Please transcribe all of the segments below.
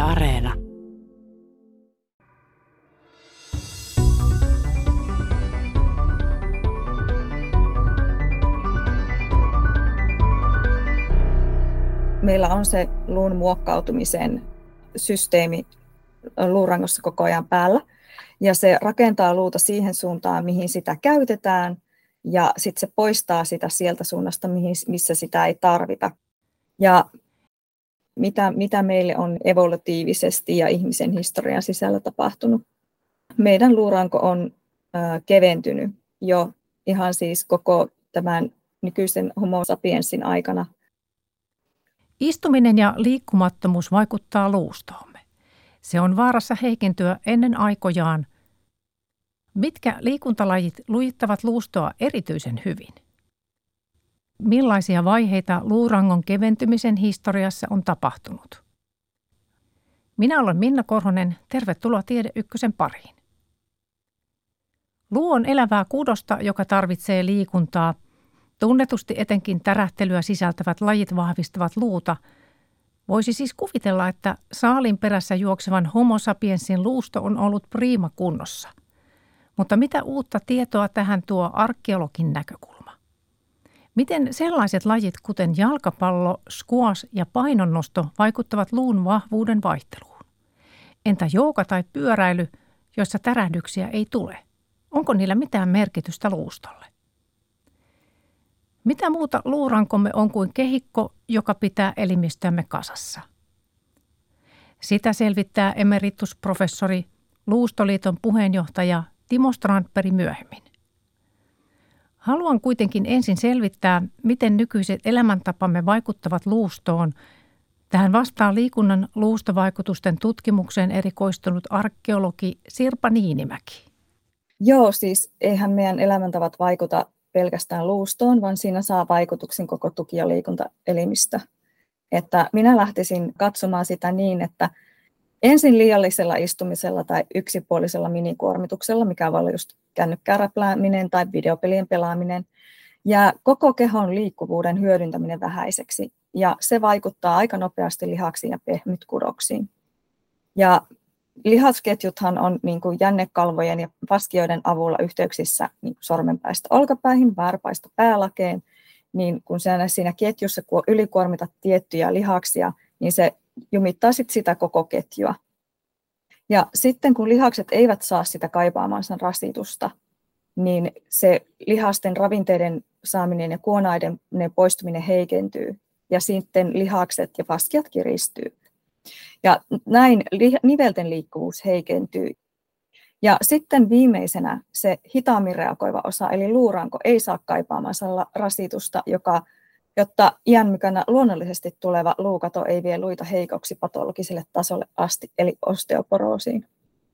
Areena. Meillä on se luun muokkautumisen systeemi luurangossa koko ajan päällä. Ja se rakentaa luuta siihen suuntaan, mihin sitä käytetään. Ja sitten se poistaa sitä sieltä suunnasta, missä sitä ei tarvita. Ja mitä meille on evolutiivisesti ja ihmisen historian sisällä tapahtunut? Meidän luuranko on keventynyt jo ihan siis koko tämän nykyisen Homo sapiensin aikana. Istuminen ja liikkumattomuus vaikuttaa luustoomme. Se on vaarassa heikentyä ennen aikojaan. Mitkä liikuntalajit lujittavat luustoa erityisen hyvin? Millaisia vaiheita luurangon keventymisen historiassa on tapahtunut? Minä olen Minna Korhonen. Tervetuloa Tiede Ykkösen pariin. Luu on elävää kudosta, joka tarvitsee liikuntaa. Tunnetusti etenkin tärähtelyä sisältävät lajit vahvistavat luuta. Voisi siis kuvitella, että saalin perässä juoksevan Homo sapiensin luusto on ollut priima kunnossa. Mutta mitä uutta tietoa tähän tuo arkeologin näkökulma? Miten sellaiset lajit kuten jalkapallo, squash ja painonnosto vaikuttavat luun vahvuuden vaihteluun? Entä jooga tai pyöräily, joissa tärähdyksiä ei tule? Onko niillä mitään merkitystä luustolle? Mitä muuta luurankomme on kuin kehikko, joka pitää elimistöämme kasassa? Sitä selvittää emeritusprofessori, Luustoliiton puheenjohtaja Timo Strandberg myöhemmin. Haluan kuitenkin ensin selvittää, miten nykyiset elämäntapamme vaikuttavat luustoon. Tähän vastaa liikunnan luustovaikutusten tutkimukseen erikoistunut arkeologi Sirpa Niinimäki. Joo, siis eihän meidän elämäntavat vaikuta pelkästään luustoon, vaan siinä saa vaikutuksen koko tuki- ja liikuntaelimistö. Että minä lähtisin katsomaan sitä niin, että ensin liiallisella istumisella tai yksipuolisella minikuormituksella, mikä voi olla just kännykkäräplääminen tai videopelien pelaaminen, ja koko kehon liikkuvuuden hyödyntäminen vähäiseksi. Ja se vaikuttaa aika nopeasti lihaksiin ja pehmytkudoksiin. Ja lihasketjuthan on niin kuin jännekalvojen ja faskioiden avulla yhteyksissä niin sormenpäistä olkapäihin, varpaista päälakeen, niin kun siinä ketjussa ylikuormitat tiettyjä lihaksia, niin se jumittaa sitä koko ketjua. Ja sitten kun lihakset eivät saa sitä kaipaamansa rasitusta, niin se lihasten ravinteiden saaminen ja kuonaiden poistuminen heikentyy, ja sitten lihakset ja faskiat kiristyy. Ja näin nivelten liikkuvuus heikentyy. Ja sitten viimeisenä se hitaammin reagoiva osa, eli luuranko, ei saa kaipaamansa rasitusta, jotta iän mukana luonnollisesti tuleva luukato ei vie luita heikoksi patologiselle tasolle asti, eli osteoporoosiin.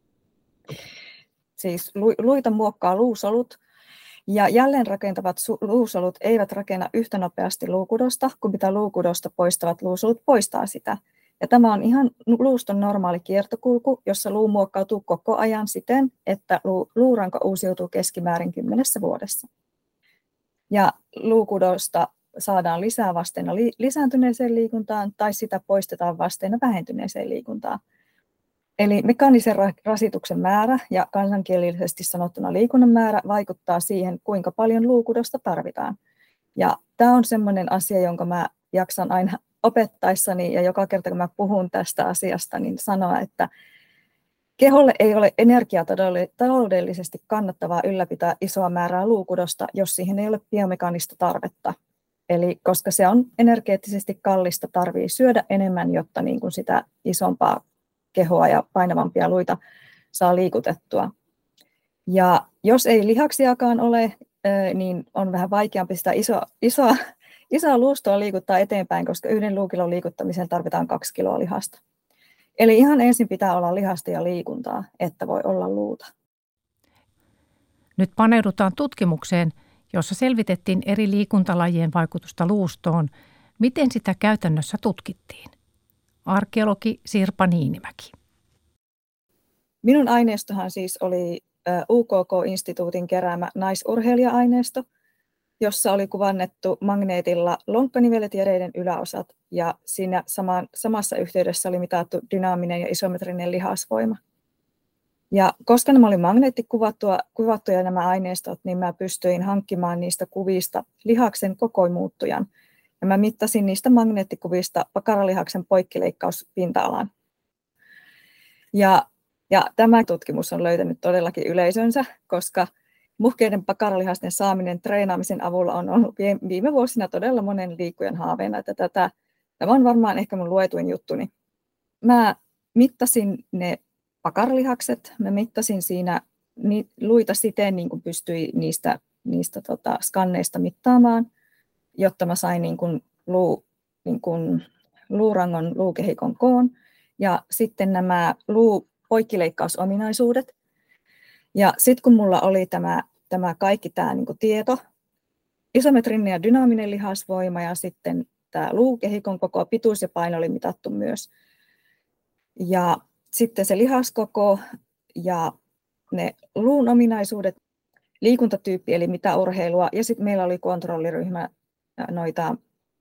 Siis luita muokkaa luusolut, ja jälleen rakentavat luusolut eivät rakenna yhtä nopeasti luukudosta, kuin mitä luukudosta poistavat luusolut poistaa sitä. Ja tämä on ihan luuston normaali kiertokulku, jossa luu muokkautuu koko ajan siten, että luuranko uusiutuu keskimäärin 10 vuodessa. Ja luukudosta saadaan lisää vasteena lisääntyneeseen liikuntaan tai sitä poistetaan vasteena vähentyneeseen liikuntaan. Eli mekaanisen rasituksen määrä ja kansankielisesti sanottuna liikunnan määrä vaikuttaa siihen, kuinka paljon luukudosta tarvitaan. Ja tämä on sellainen asia, jonka mä jaksan aina opettaessani ja joka kerta kun mä puhun tästä asiasta, niin sanoa, että keholle ei ole energiataloudellisesti kannattavaa ylläpitää isoa määrää luukudosta, jos siihen ei ole biomekaanista tarvetta. Eli koska se on energeettisesti kallista, tarvii syödä enemmän, jotta niin kuin sitä isompaa kehoa ja painavampia luita saa liikutettua. Ja jos ei lihaksiakaan ole, niin on vähän vaikeampi sitä isoa luustoa liikuttaa eteenpäin, koska 1 luukilon liikuttamiseen tarvitaan 2 kiloa lihasta. Eli ihan ensin pitää olla lihasta ja liikuntaa, että voi olla luuta. Nyt paneudutaan tutkimukseen, jossa selvitettiin eri liikuntalajien vaikutusta luustoon. Miten sitä käytännössä tutkittiin? Arkeologi Sirpa Niinimäki. Minun aineistohan siis oli UKK-instituutin keräämä naisurheilija-aineisto. jossa oli kuvannettu magneetilla lonkkanivelet ja reiden yläosat, ja siinä samassa yhteydessä oli mitattu dynaaminen ja isometrinen lihasvoima. Ja koska nämä oli magneettikuvattuja nämä aineistot, niin mä pystyin hankkimaan niistä kuvista lihaksen kokoimuuttujan. Ja mä mittasin niistä magneettikuvista pakaralihaksen poikkileikkauspinta-alan. Ja tämä tutkimus on löytänyt todellakin yleisönsä, koska muhkeiden pakaralihasten saaminen treenaamisen avulla on ollut viime vuosina todella monen liikkujan haaveena, että tämä on varmaan ehkä mun luetuin juttuni. Mä mittasin ne pakaralihakset, mä mittasin siinä luita siten, niin kuin pystyi niistä skanneista mittaamaan, jotta mä sain luurangon, luukehikon koon ja sitten nämä poikkileikkausominaisuudet. Ja sitten kun mulla oli tämä kaikki tämä tieto, isometrinen ja dynaaminen lihasvoima ja sitten tämä luukehikon koko pituus ja paino oli mitattu myös. Ja sitten se lihaskoko ja ne luun ominaisuudet, liikuntatyyppi eli mitä urheilua ja sitten meillä oli kontrolliryhmä noita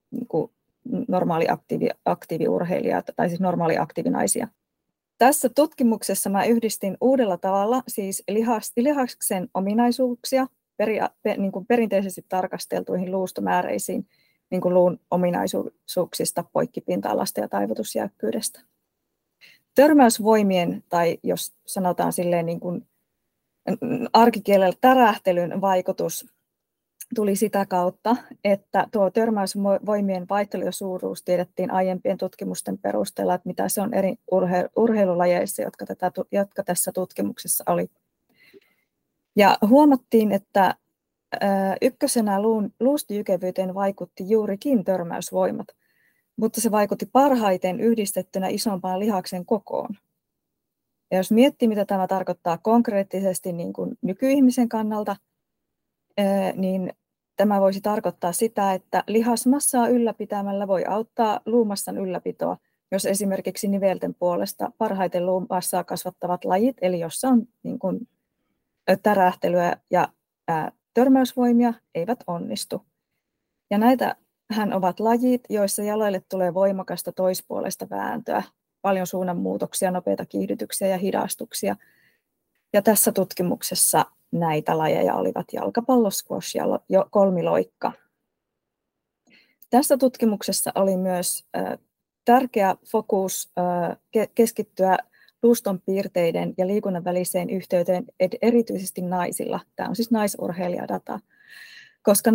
normaaliaktiiviurheilijoita tai siis normaaliaktiivinaisia. Tässä tutkimuksessa mä yhdistin uudella tavalla siis lihaksen ominaisuuksia perinteisesti tarkasteltuihin luustomääreisiin niin kuin luun ominaisuuksista, poikkipinta-alasta ja taivutusjäykkyydestä. Törmäysvoimien tai jos sanotaan silleen niin kuin arkikielellä tärähtelyn vaikutus tuli sitä kautta, että tuo törmäysvoimien vaihtelu ja suuruus tiedettiin aiempien tutkimusten perusteella, että mitä se on eri urheilulajeissa, jotka tässä tutkimuksessa oli. Ja huomattiin, että ykkösenä luustijykevyyteen vaikutti juurikin törmäysvoimat, mutta se vaikutti parhaiten yhdistettynä isompaan lihaksen kokoon. Ja jos miettii, mitä tämä tarkoittaa konkreettisesti niin kuin nykyihmisen kannalta, niin tämä voisi tarkoittaa sitä, että lihasmassaa ylläpitämällä voi auttaa luumassan ylläpitoa, jos esimerkiksi nivelten puolesta parhaiten luumassaa kasvattavat lajit, eli jossa on niin kuin tärähtelyä ja törmäysvoimia, eivät onnistu. Ja näitähän ovat lajit, joissa jaloille tulee voimakasta toispuolesta vääntöä, paljon suunnanmuutoksia, nopeita kiihdytyksiä ja hidastuksia. Ja tässä tutkimuksessa näitä lajeja olivat jalkapallo, squash ja kolmiloikka. Tässä tutkimuksessa oli myös tärkeä fokus keskittyä luuston piirteiden ja liikunnan väliseen yhteyteen erityisesti naisilla. Tämä on siis naisurheilijadata, koska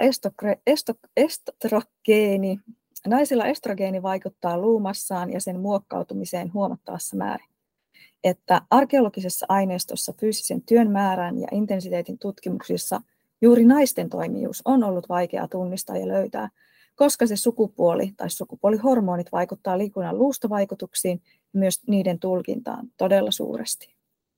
naisilla estrogeeni vaikuttaa luumassaan ja sen muokkautumiseen huomattavassa määrin. Että arkeologisessa aineistossa fyysisen työn määrän ja intensiteetin tutkimuksissa juuri naisten toimijuus on ollut vaikea tunnistaa ja löytää, koska se sukupuoli tai sukupuolihormonit vaikuttaa liikunnan luustovaikutuksiin ja myös niiden tulkintaan todella suuresti.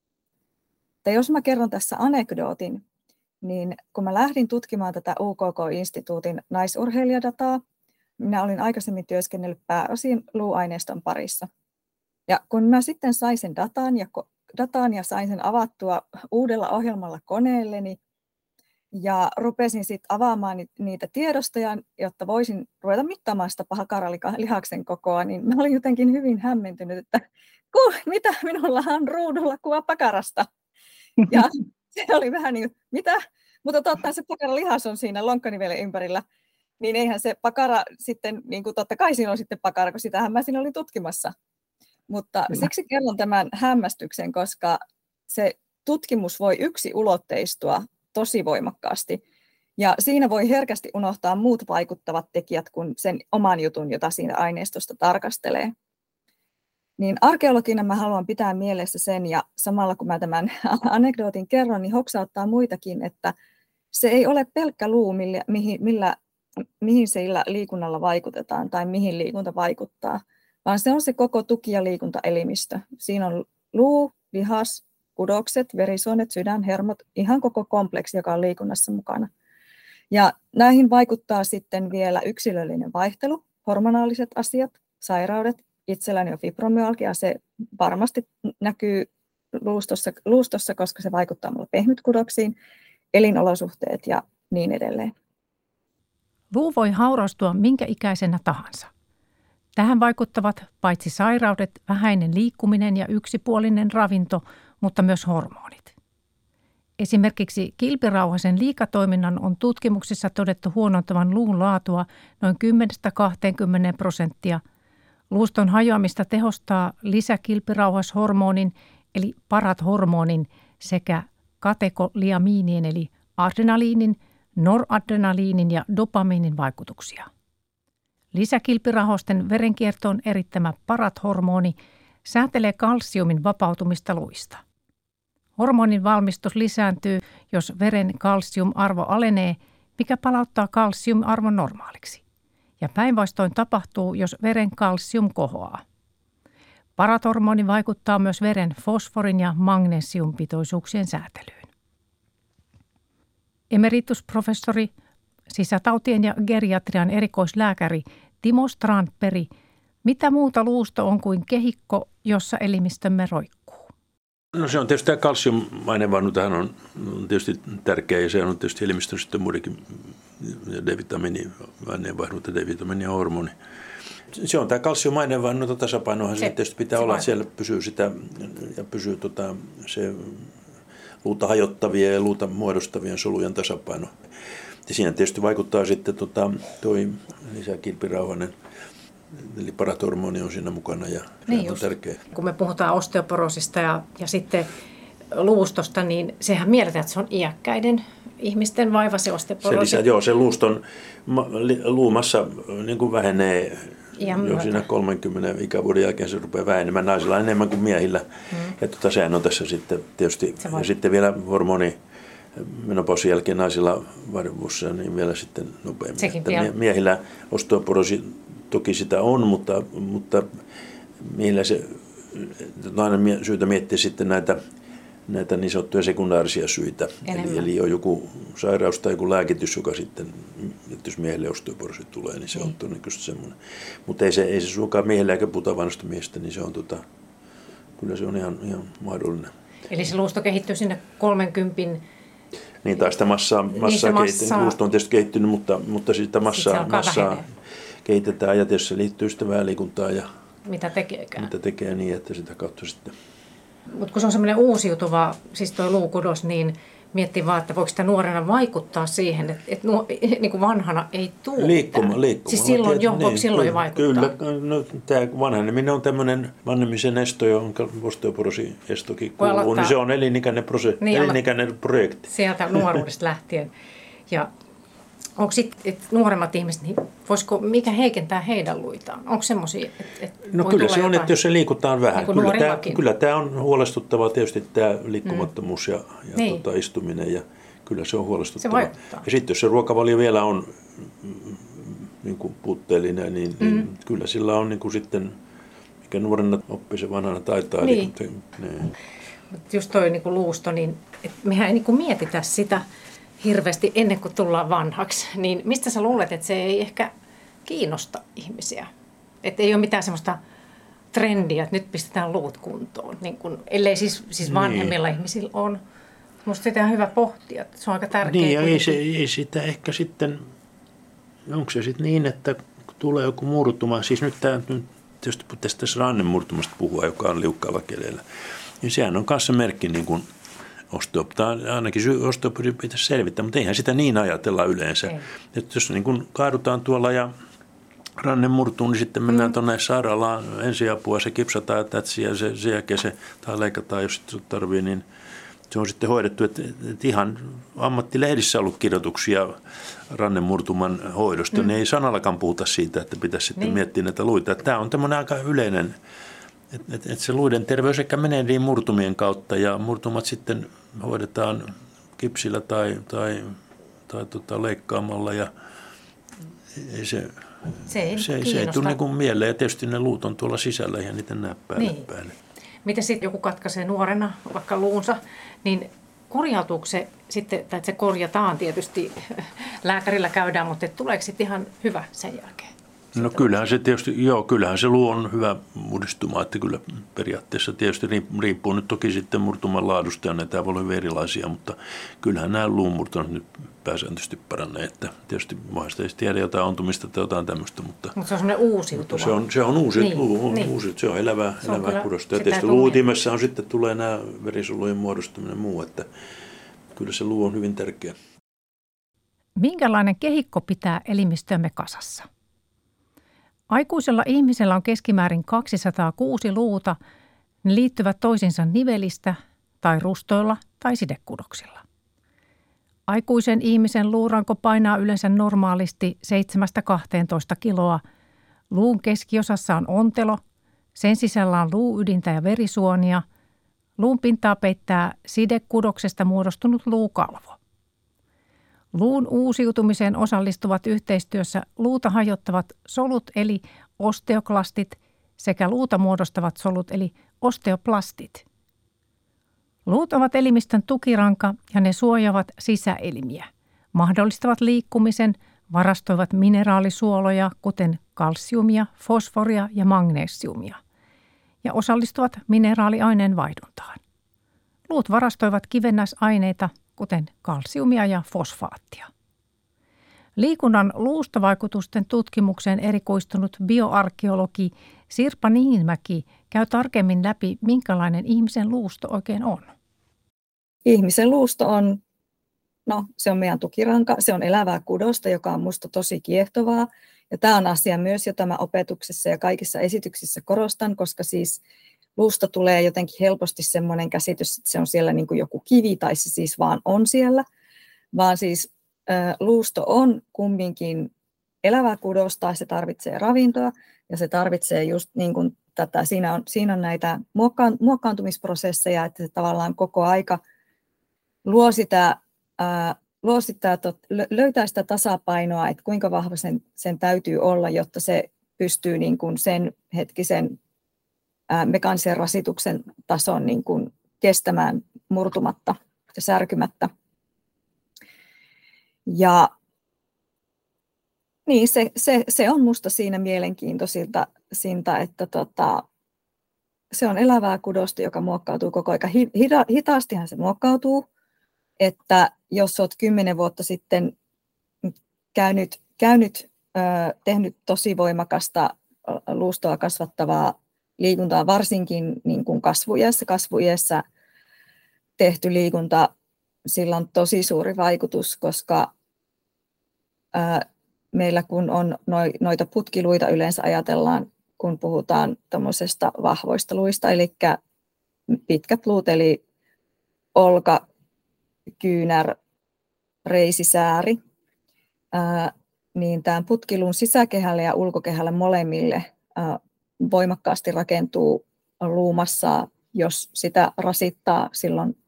Ja jos mä kerron tässä anekdootin, niin kun mä lähdin tutkimaan tätä UKK-instituutin naisurheilijadataa, minä olin aikaisemmin työskennellyt pääosin luuaineiston parissa. Ja kun mä sitten sain sen datan ja sain sen avattua uudella ohjelmalla koneelleni ja rupesin sitten avaamaan niitä tiedostoja, jotta voisin ruveta mittaamaan sitä pakaralihaksen kokoa, niin mä olin jotenkin hyvin hämmentynyt, että mitä minulla on ruudulla kuva pakarasta. Ja se oli vähän niin kuin, mitä? Mutta totta se pakaralihas on siinä lonkkanivelen ympärillä, niin eihän se pakara sitten, niin kuin totta kai siinä on sitten pakara, kun sitähän mä siinä olin tutkimassa. Mutta siksi kerron tämän hämmästyksen, koska se tutkimus voi yksiulotteistua tosi voimakkaasti. Ja siinä voi herkästi unohtaa muut vaikuttavat tekijät kuin sen oman jutun, jota siinä aineistosta tarkastelee. Niin arkeologina mä haluan pitää mielessä sen, ja samalla kun mä tämän anekdootin kerron, niin hoksauttaa muitakin, että se ei ole pelkkä luu, mihin sillä liikunnalla vaikutetaan tai mihin liikunta vaikuttaa, vaan se on se koko tuki- ja liikuntaelimistö. Siinä on luu, lihas, kudokset, verisuonet, sydän, hermot, ihan koko kompleksi, joka on liikunnassa mukana. Ja näihin vaikuttaa sitten vielä yksilöllinen vaihtelu, hormonaaliset asiat, sairaudet, itselläni on fibromyalgia, se varmasti näkyy luustossa, koska se vaikuttaa mulle pehmytkudoksiin, elinolosuhteet ja niin edelleen. Luu voi haurastua minkä ikäisenä tahansa. Tähän vaikuttavat paitsi sairaudet, vähäinen liikkuminen ja yksipuolinen ravinto, mutta myös hormonit. Esimerkiksi kilpirauhasen liikatoiminnan on tutkimuksissa todettu huonontavan luun laatua noin 10–20%. Luuston hajoamista tehostaa lisäkilpirauhashormonin eli parathormonin sekä katekoliamiinien eli adrenaliinin, noradrenaliinin ja dopamiinin vaikutuksia. Lisäkilpirauhasten verenkiertoon erittämä parathormoni säätelee kalsiumin vapautumista luista. Hormonin valmistus lisääntyy, jos veren kalsiumarvo alenee, mikä palauttaa kalsiumarvon normaaliksi. Ja päinvastoin tapahtuu, jos veren kalsium kohoaa. Parathormoni vaikuttaa myös veren fosforin ja magnesiumpitoisuuksien säätelyyn. Emeritusprofessori, sisätautien ja geriatrian erikoislääkäri Timo Strandberg, mitä muuta luusto on kuin kehikko, jossa elimistömme roikkuu? No se on tietysti tämä kalsiumaineenvaihduntahan on tietysti tärkeä ja se on tietysti elimistön sitten muidenkin D-vitamiini-aineenvaihdunta, D-vitamiini ja hormoni. Se on tämä kalsiumaineenvaihdunta tasapainohan se tietysti pitää olla, että siellä pysyy sitä ja pysyy se luuta hajottavien ja luuta muodostavien solujen tasapaino. Ja siinä tietysti vaikuttaa sitten toi lisäkilpirauhanen, eli parathormoni on siinä mukana ja se on tärkeä. Kun me puhutaan osteoporoosista ja sitten luustosta, niin sehän mielletään, että se on iäkkäiden ihmisten vaiva se osteoporoosi. Se luuston luumassa niin kuin vähenee jo siinä 30 ikävuoden jälkeen se rupeaa vähenemään naisilla enemmän kuin miehillä. Ja sehän on tässä sitten tietysti, ja sitten vielä hormoni menopausin jälkeen naisilla varmuussa niin vielä sitten nopeammin. Miehillä osteoporoosi toki sitä on, mutta miehillä se on aina syytä miettiä sitten näitä niin sanottuja sekundaarisia syitä. Eli on joku sairaus tai joku lääkitys, joka sitten, että jos miehelle osteoporoosi tulee, niin se on todennäköisesti semmoinen. Mutta ei se suinkaan miehelle eikä puhuta vanhasta miestä, niin se on kyllä se on ihan mahdollinen. Eli se luusto kehittyy sinne 30. Niin, tai sitä massaa luusto on tietysti kehittynyt, mutta sitä massaa kehitetään ja tietysti se liittyy sitten välikuntaan ja mitä tekee niin, että sitä kautta sitten. Mutta kun se on semmoinen uusiutuva, siis tuo luukudos, niin miettii vaan, että voiko sitä nuorena vaikuttaa siihen, että niin kuin vanhana ei tule. Liikkuma. Siis silloin voiko silloin vaikuttaa? Kyllä, tämä vanheneminen on tämmöinen vanhenemisen esto, jonka osteoporoosi-estokin kuuluu, niin se on elinikäinen projekti. Sieltä nuoruudesta lähtien. Ja onko sitten nuoremmat ihmiset, niin mikä heikentää heidän luitaan? Onko semmoisia, että no kyllä se on, että jos se liikutaan vähän. Niin kyllä tämä on huolestuttavaa tietysti tämä liikkumattomuus ja istuminen ja kyllä se on huolestuttavaa. Ja sitten jos se ruokavalio vielä on niin kuin puutteellinen, niin kyllä sillä on niin kuin sitten, mikä nuorena oppii se vanhana taitaa. Niin. Just toi niin kuin luusto, niin mehän ei niin kuin mietitä sitä hirveästi ennen kuin tullaan vanhaksi, niin mistä sä luulet, että se ei ehkä kiinnosta ihmisiä? Että ei ole mitään semmoista trendiä, että nyt pistetään luut kuntoon, niin kun, ellei siis vanhemmilla ihmisillä on. Musta sitä on hyvä pohtia, että se on aika tärkeää. Niin, ja ei sitä ehkä sitten, onko se sitten niin, että tulee joku murtuma, siis nyt tietysti tässä rannemurtumasta puhua, joka on liukkaalla kelellä, niin sehän on kanssa merkki niin kuin ainakin osteoporosi pitäisi selvittää, mutta eihän sitä niin ajatella yleensä. Että jos niin kun kaadutaan tuolla ja ranne murtuu, niin sitten mennään tuonne sairaalaan ensiapua, se kipsataan ja tätsiä, ja sen jälkeen se tai leikataan, jos se tarvii, niin se on sitten hoidettu. Että ihan ammattilehdissä on ollut kirjoituksia rannemurtuman hoidosta, niin ei sanallakaan puhuta siitä, että pitäisi sitten miettiä näitä luita. Tämä on tämmöinen aika yleinen. Että se luiden terveys ehkä menee niin murtumien kautta ja murtumat sitten hoidetaan kipsillä tai leikkaamalla ja se ei tule niin kuin mieleen ja tietysti ne luut on tuolla sisällä ja niitä näe päälle. Miten sitten joku katkaisee nuorena vaikka luunsa, niin korjautuuko se sitten, tai se korjataan tietysti, lääkärillä käydään, mutta tuleeko sitten ihan hyvä sen jälkeen? No kyllähän se tietysti, kyllähän se luu on hyvä muodostuma, että kyllä periaatteessa tietysti riippuu nyt toki sitten murtuman laadusta ja näitä voi olla hyvin erilaisia, mutta kyllähän nämä luunmurtumat nyt pääsääntöisesti paranee, että tietysti mahdollisesti ei tiedä jotain ontumista tai jotain tämmöistä, mutta se on semmoinen uusiutuva. Se on uusi, se on elävää kudosta ja tietysti luutimessa on sitten tulee nämä verisolujen muodostuminen ja muu, että kyllä se luu on hyvin tärkeä. Minkälainen kehikko pitää elimistömme kasassa? Aikuisella ihmisellä on keskimäärin 206 luuta. Ne liittyvät toisiinsa nivelistä tai rustoilla tai sidekudoksilla. Aikuisen ihmisen luuranko painaa yleensä normaalisti 7-12 kiloa. Luun keskiosassa on ontelo, sen sisällä on luuydintä ja verisuonia. Luun pintaa peittää sidekudoksesta muodostunut luukalvo. Luun uusiutumiseen osallistuvat yhteistyössä luuta hajottavat solut eli osteoklastit sekä luuta muodostavat solut eli osteoplastit. Luut ovat elimistön tukiranka ja ne suojaavat sisäelimiä, mahdollistavat liikkumisen, varastoivat mineraalisuoloja kuten kalsiumia, fosforia ja magnesiumia ja osallistuvat mineraaliaineen vaihduntaan. Luut varastoivat kivennäisaineita kuten kalsiumia ja fosfaattia. Liikunnan luustavaikutusten tutkimukseen erikoistunut bioarkeologi Sirpa Niinmäki käy tarkemmin läpi, minkälainen ihmisen luusto oikein on. Ihmisen luusto on, se on meidän tukiranka, se on elävää kudosta, joka on minusta tosi kiehtovaa. Ja tämä on asia myös, jota mä opetuksessa ja kaikissa esityksissä korostan, koska siis luusta tulee jotenkin helposti semmoinen käsitys, että se on siellä niin kuin joku kivi tai se siis vaan on siellä, vaan siis luusto on kumminkin elävää kudosta, se tarvitsee ravintoa ja se tarvitsee just niin kuin tätä, siinä on näitä muokkaantumisprosesseja, että se tavallaan koko aika löytää sitä tasapainoa, että kuinka vahva sen täytyy olla, jotta se pystyy niin kuin sen hetkisen mekaanisen rasituksen tason niin kuin kestämään murtumatta ja särkymättä. Ja niin, se on musta siinä mielenkiintoisilta, että se on elävää kudosta, joka muokkautuu koko ajan. Hitaastihan se muokkautuu, että jos olet 10 vuotta sitten tehnyt tosi voimakasta luustoa kasvattavaa liikuntaa, varsinkin niin kuin kasvuiässä tehty liikunta, sillä on tosi suuri vaikutus, koska meillä kun on noita putkiluita yleensä ajatellaan, kun puhutaan tuommoisesta vahvoista luista, eli pitkät luut, eli olka, kyynär, reisisääri, niin tämän putkiluun sisäkehälle ja ulkokehälle molemmille voimakkaasti rakentuu luumassaa, jos sitä rasittaa silloin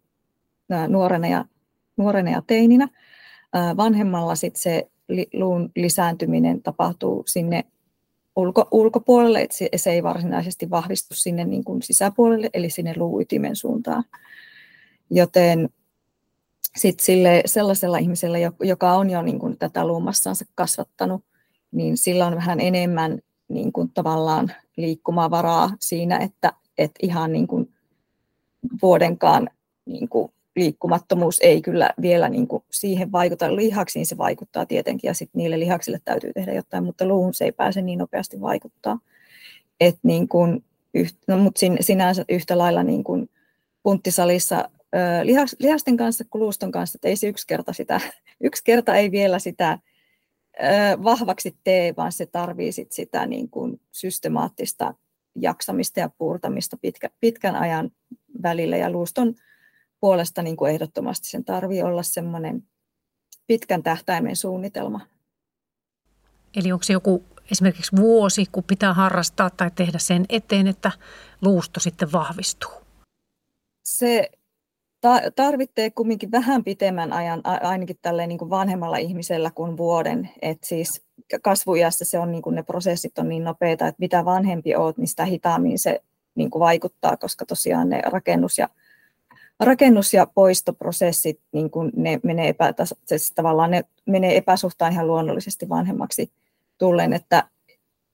nuorena ja teininä. Vanhemmalla sitten se luun lisääntyminen tapahtuu sinne ulkopuolelle, että se ei varsinaisesti vahvistu sinne niin kuin sisäpuolelle, eli sinne luuytimen suuntaan. Joten sitten sellaisella ihmisellä, joka on jo niin kuin tätä luumassansa kasvattanut, niin sillä on vähän enemmän niin kuin tavallaan liikkumavaraa siinä, että ihan niin kuin vuodenkaan niin kuin liikkumattomuus ei kyllä vielä niin kuin siihen vaikuta. Lihaksiin se vaikuttaa tietenkin ja sitten niille lihaksille täytyy tehdä jotain, mutta luuhun se ei pääse niin nopeasti vaikuttaa. Niin kuin, mutta sinänsä yhtä lailla niin kuin punttisalissa lihasten kanssa kuin luuston kanssa, että ei se yksi kerta ei vielä sitä vahvaksi tee, vaan se tarvitsee sitä niin kuin systemaattista jaksamista ja puurtamista pitkän ajan välillä. Ja luuston puolesta niin kuin ehdottomasti sen tarvitsee olla semmoinen pitkän tähtäimen suunnitelma. Eli onko se joku esimerkiksi vuosi, kun pitää harrastaa tai tehdä sen eteen, että luusto sitten vahvistuu? Se tarvitsee kumminkin vähän pitemmän ajan, ainakin tälleen niin kuin vanhemmalla ihmisellä kuin vuoden. Et siis kasvuiässä se on, niin kuin ne prosessit on niin nopeita, että mitä vanhempi olet, niin sitä hitaammin se niin kuin vaikuttaa, koska tosiaan ne rakennus- ja poistoprosessit, niin kuin ne menee epäsuhtaan ihan luonnollisesti vanhemmaksi tullen, että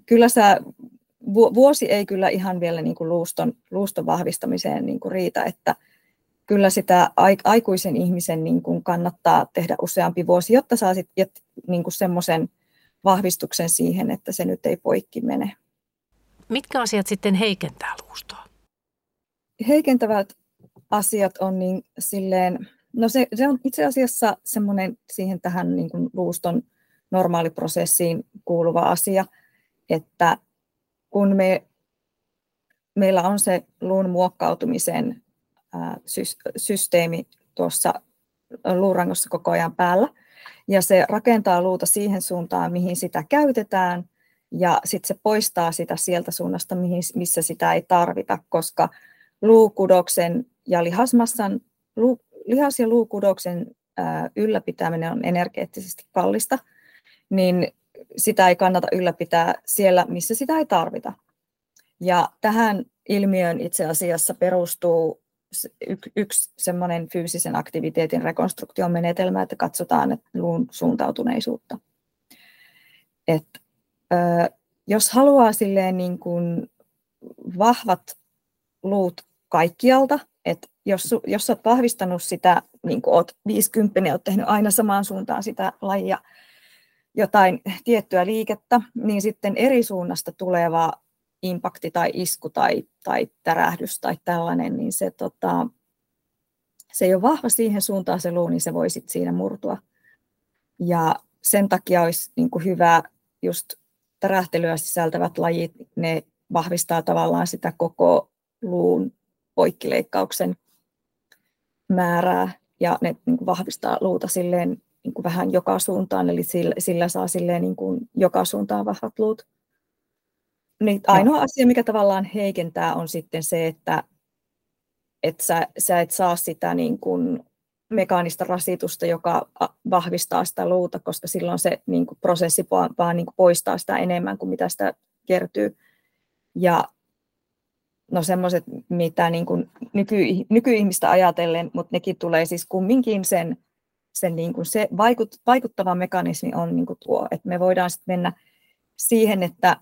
kyllä vuosi ei kyllä ihan vielä niin kuin luuston vahvistamiseen niin kuin riitä, että kyllä sitä aikuisen ihmisen niin kuin kannattaa tehdä useampi vuosi, jotta saa niin kuin semmoisen vahvistuksen siihen, että se nyt ei poikki mene. Mitkä asiat sitten heikentää luustoa? Heikentävät asiat on niin silleen, no se on itse asiassa semmoinen siihen tähän niin kuin luuston normaaliprosessiin kuuluva asia, että kun meillä on se luun muokkautumisen systeemi tuossa luurangossa koko ajan päällä, ja se rakentaa luuta siihen suuntaan, mihin sitä käytetään, ja sitten se poistaa sitä sieltä suunnasta, missä sitä ei tarvita, koska luukudoksen ja lihas- ja luukudoksen ylläpitäminen on energeettisesti kallista, niin sitä ei kannata ylläpitää siellä, missä sitä ei tarvita. Ja tähän ilmiöön itse asiassa perustuu yksi semmoinen fyysisen aktiviteetin rekonstruktion menetelmä, että katsotaan luun suuntautuneisuutta. Jos haluaa silleen niin kuin vahvat luut kaikkialta, että jos olet vahvistanut sitä, niin kuin olet 50 ja olet tehnyt aina samaan suuntaan sitä lajia, jotain tiettyä liikettä, niin sitten eri suunnasta tuleva impakti tai isku tai tärähdys tai tällainen, niin se ei ole vahva siihen suuntaan se luu, niin se voi sitten siinä murtua. Ja sen takia olisi niin kuin hyvä just tärähtelyä sisältävät lajit, ne vahvistaa tavallaan sitä koko luun poikkileikkauksen määrää ja ne niin kuin vahvistaa luuta silleen niin kuin vähän joka suuntaan, eli sillä saa silleen niin kuin joka suuntaan vahvat luut. Niin ainoa asia, mikä tavallaan heikentää, on sitten se, että sä et saa sitä niin kuin mekaanista rasitusta, joka vahvistaa sitä luuta, koska silloin se niin kuin prosessi vaan niin kuin poistaa sitä enemmän kuin mitä sitä kertyy. Ja no semmoiset, mitä niin kuin nykyihmistä ajatellen, mutta nekin tulee siis kumminkin sen niin kuin se vaikuttava mekanismi on niin kuin tuo, että me voidaan sitten mennä siihen, että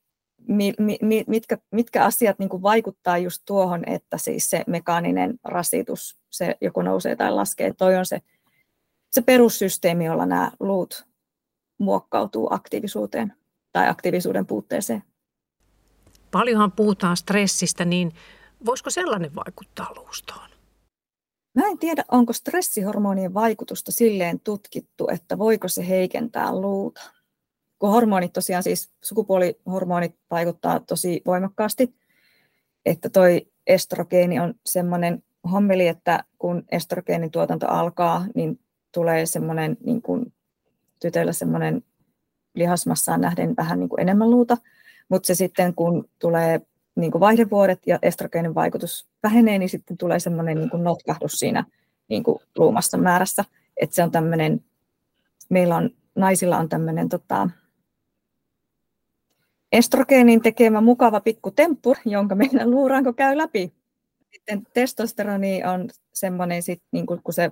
mitkä asiat niin kuin vaikuttaa just tuohon, että siis se mekaaninen rasitus, se joko nousee tai laskee, toi on se perussysteemi, jolla nämä luut muokkautuu aktiivisuuteen tai aktiivisuuden puutteeseen. Paljonhan puhutaan stressistä, niin voisiko sellainen vaikuttaa luustoon? Mä en tiedä, onko stressihormonien vaikutusta silleen tutkittu, että voiko se heikentää luuta. Kun hormonit tosiaan, siis sukupuolihormonit vaikuttaa tosi voimakkaasti, että toi estrogeeni on semmoinen hommeli, että kun estrogeenin tuotanto alkaa, niin tulee semmoinen niin kuin tytöillä semmoinen lihasmassaan nähden vähän niin kuin enemmän luuta, mutta se sitten kun tulee niin kuin vaihdevuodet ja estrogeenin vaikutus vähenee, niin sitten tulee semmoinen niin kuin notkahdus siinä niin kuin luumassan määrässä, että se on tämmöinen, naisilla on tämmöinen estrogeenin tekemä mukava pikku temppur, jonka meidän luuranko käy läpi. Sitten testosteroni on semmoinen, niin kun se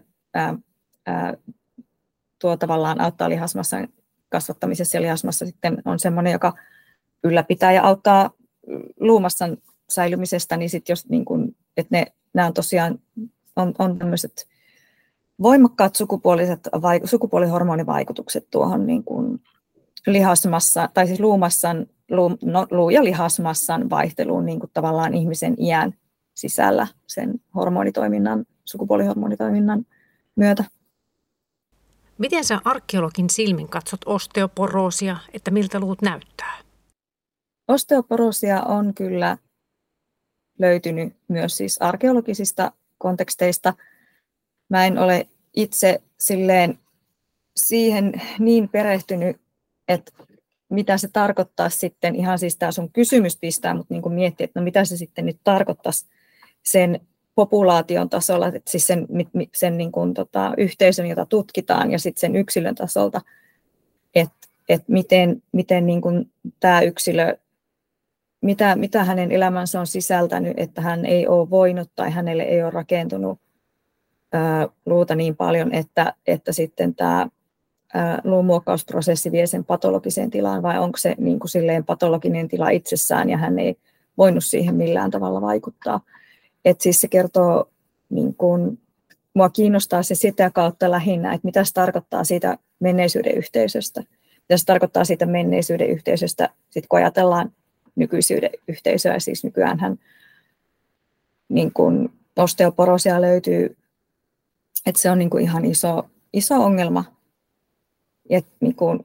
tuo tavallaan auttaa lihasmassan kasvattamisessa ja lihasmassa sitten on semmoinen, joka ylläpitää ja auttaa luumassan säilymisestä, niin sitten jos niin kun, että nämä on tosiaan on tämmöiset voimakkaat sukupuolihormonivaikutukset tuohon niin kun lihasmassa tai siis luu- ja lihasmassan vaihteluun niin kuin tavallaan ihmisen iän sisällä sen sukupuolihormonitoiminnan myötä. Miten sä arkeologin silmin katsot osteoporoosia, että miltä luut näyttää? Osteoporoosia on kyllä löytynyt myös siis arkeologisista konteksteista. Mä en ole itse silleen siihen niin perehtynyt, että mitä se tarkoittaa sitten, ihan siis tämä sun kysymys pistää, mutta niin kuin miettiä, että no mitä se sitten nyt tarkoittaisi sen populaation tasolla, että siis sen niin kuin, yhteisön, jota tutkitaan, ja sitten sen yksilön tasolta, että miten niin kuin tämä yksilö, mitä hänen elämänsä on sisältänyt, että hän ei ole voinut tai hänelle ei ole rakentunut luuta niin paljon, että sitten tämä luumuokkausprosessi vie sen patologiseen tilaan vai onko se niin kuin silleen patologinen tila itsessään ja hän ei voinut siihen millään tavalla vaikuttaa. Et siis se kertoo, niin kuin, mua kiinnostaa se sitä kautta lähinnä, että mitä se tarkoittaa siitä menneisyyden yhteisöstä. Mitä se tarkoittaa siitä menneisyyden yhteisöstä, sit kun ajatellaan nykyisyyden yhteisöä, siis nykyäänhän niin kuin osteoporoosia löytyy, että se on niin kuin ihan iso ongelma. Että niin kuin,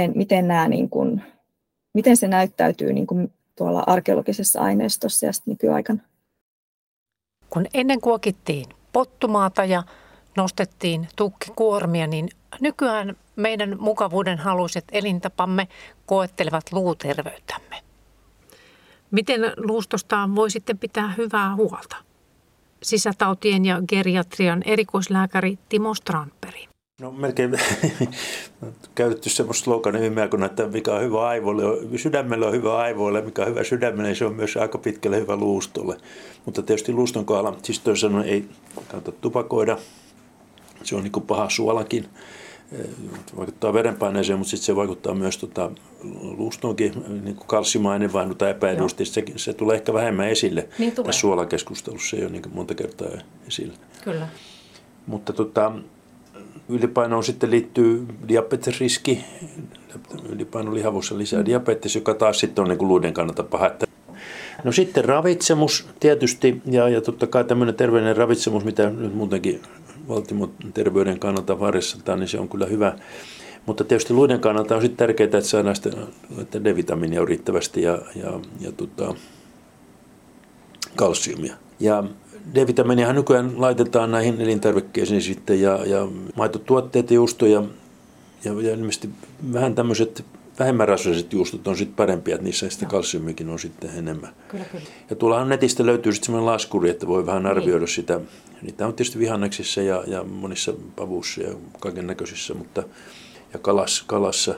miten se näyttäytyy niin kuin tuolla arkeologisessa aineistossa ja nykyaikana. Kun ennen kuokittiin pottumaata ja nostettiin tukkikuormia, niin nykyään meidän mukavuuden haluiset elintapamme koettelevat luuterveyttämme. Miten luustosta voi sitten pitää hyvää huolta? Sisätautien ja geriatrian erikoislääkäri Timo Strandberg. No melkein käytetty semmoista slogania viime aikoina, että mikä on hyvä aivoille, sydämelle on hyvä aivoille, mikä on hyvä sydämelle, se on myös aika pitkälle hyvä luustolle. Mutta tietysti luuston kohdalla, siis toisin sanoen ei kannata tupakoida, se on niin kuin paha suolakin, vaikuttaa verenpaineeseen, mutta sitten se vaikuttaa myös luustoonkin, niin kuin kalsiumaineenvaihdunta tai epäedusti, se tulee ehkä vähemmän esille niin tässä suolakeskustelussa, se ei ole niin monta kertaa esillä. Kyllä. Mutta ylipainoon sitten liittyy diabetesriski, ylipaino lihavuudessa lisää diabetes, joka taas sitten on niin kuin luiden kannalta paha. No sitten ravitsemus tietysti ja totta kai tämmöinen terveellinen ravitsemus, mitä nyt muutenkin valtimon terveyden kannalta varjetaan, niin se on kyllä hyvä. Mutta tietysti luiden kannalta on sitten tärkeää, että saadaan että D-vitamiinia on riittävästi ja kalsiumia. Ja D-vitamiiniahan nykyään laitetaan näihin elintarvikkeisiin sitten ja maitotuotteet ja juusto ja ilmeisesti vähän tämmöiset vähemmän rasvaiset juustot on sitten parempia, että niissä sitä kalsiumikin on sitten enemmän. Kyllä. Ja tuollahan netistä löytyy sitten semmoinen laskuri, että voi vähän arvioida sitä. Niitä on tietysti vihanneksissa ja monissa pavuissa ja kaiken näköisissä, ja kalassa.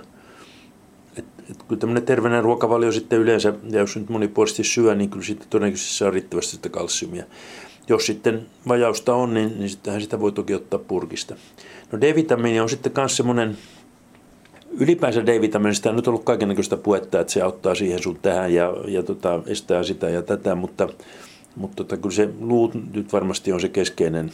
Et kyllä tämmöinen terveellinen ruokavalio sitten yleensä, ja jos nyt monipuolisesti syö, niin kyllä sitten todennäköisesti saa riittävästi sitä kalsiumia. Jos sitten vajausta on, niin sittenhän sitä voi toki ottaa purkista. No D-vitamiini on sitten myös semmoinen, ylipäänsä D-vitamiinista on nyt ollut kaikennäköistä puhetta, että se auttaa siihen sun tähän ja estää sitä ja tätä, mutta kyllä se luut nyt varmasti on se keskeinen.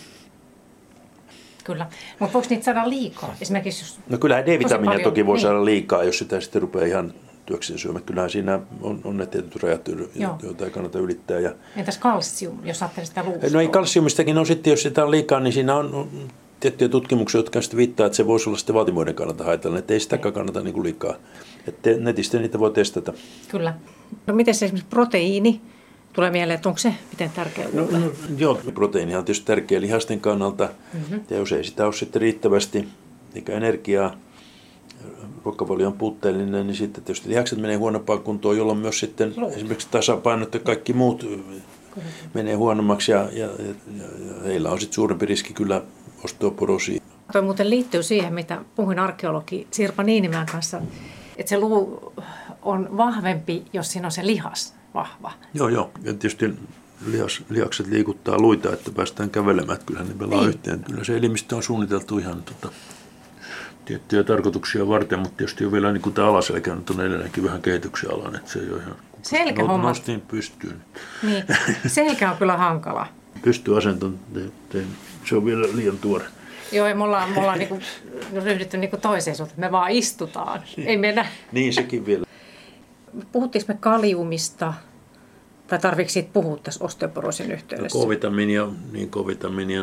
Kyllä, mutta voiko niitä saada liikaa? Esimerkiksi jos no kyllähän D-vitamiinia toki voi saada liikaa, jos sitä sitten rupeaa ihan työkseen syömään. Kyllähän siinä on ne tietyt rajat, joita ei kannata ylittää. Entäs kalsium, jos ajattelee sitä luustoa? No ei, kalsiumistakin on sitten, jos sitä on liikaa, niin siinä on tiettyjä tutkimuksia, jotka sitten viittaa, että se voisi olla sitten valtimoiden kannalta haitallinen, että ei sitäkään kannata niin kuin liikaa. Että netistä niitä voi testata. Kyllä. No miten se esimerkiksi proteiini? Tulee mieleen, että onko se miten tärkeä luulle? No, joo, proteiini on tietysti tärkeä lihasten kannalta. Ja jos ei sitä ole sitten riittävästi eikä energiaa, ruokavalio on puutteellinen, niin sitten tietysti lihakset menee huonompaan kuntoon, jolloin myös sitten esimerkiksi tasapainot ja kaikki muut menee huonommaksi ja heillä on sitten suurempi riski kyllä osteoporoosiin. Tuo muuten liittyy siihen, mitä puhuin arkeologi Sirpa Niinimäen kanssa, että se luu on vahvempi, jos siinä on se lihas vahva. Joo. Ja tietysti lihakset liikuttaa luita, että päästään kävelemään. Kyllähän ne pelaa yhteen. Kyllä se elimistö on suunniteltu ihan tiettyjä tarkoituksia varten, mutta tietysti on vielä niin kuin tämä alaselkä nyt on edelleenkin vähän kehityksen alan, että se ei ole ihan selkähomma. Nostin pystyyn. Niin, selkä on kyllä hankala. Pystyasenton, se on vielä liian tuore. Joo, ja me ollaan niinku ryhdytty niinku toiseen suuntaan, me vaan istutaan, ei mennä. Niin, sekin vielä. Puhuttiinko me kaliumista, tai tarvitsetko siitä puhua tässä osteoporoosin yhteydessä? No, K-vitamiinia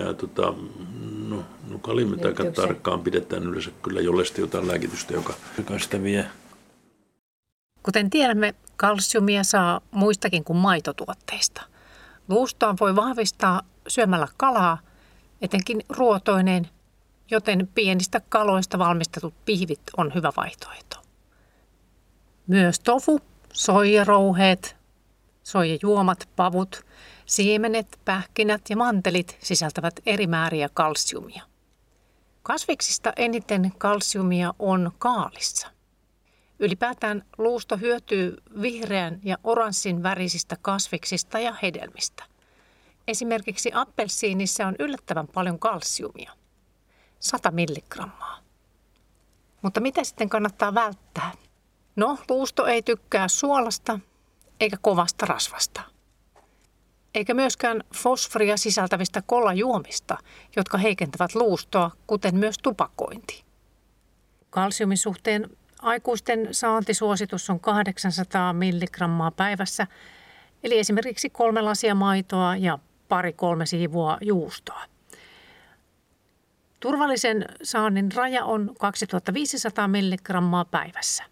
kaliumit aika tarkkaan pidetään yleensä kyllä jollesti jotain lääkitystä, joka sitä vie. Kuten tiedämme, kalsiumia saa muistakin kuin maitotuotteista. Luustoa voi vahvistaa syömällä kalaa, etenkin ruotoineen, joten pienistä kaloista valmistetut pihvit on hyvä vaihtoehto. Myös tofu, soijarouheet, soijajuomat, pavut, siemenet, pähkinät ja mantelit sisältävät eri määriä kalsiumia. Kasviksista eniten kalsiumia on kaalissa. Ylipäätään luusto hyötyy vihreän ja oranssin värisistä kasviksista ja hedelmistä. Esimerkiksi appelsiinissa on yllättävän paljon kalsiumia, 100 milligrammaa. Mutta mitä sitten kannattaa välttää? No, luusto ei tykkää suolasta eikä kovasta rasvasta. Eikä myöskään fosforia sisältävistä kolajuomista, jotka heikentävät luustoa, kuten myös tupakointi. Kalsiumin suhteen aikuisten saantisuositus on 800 milligrammaa päivässä, eli esimerkiksi 3 lasia maitoa ja 2-3 siivua juustoa. Turvallisen saannin raja on 2500 milligrammaa päivässä.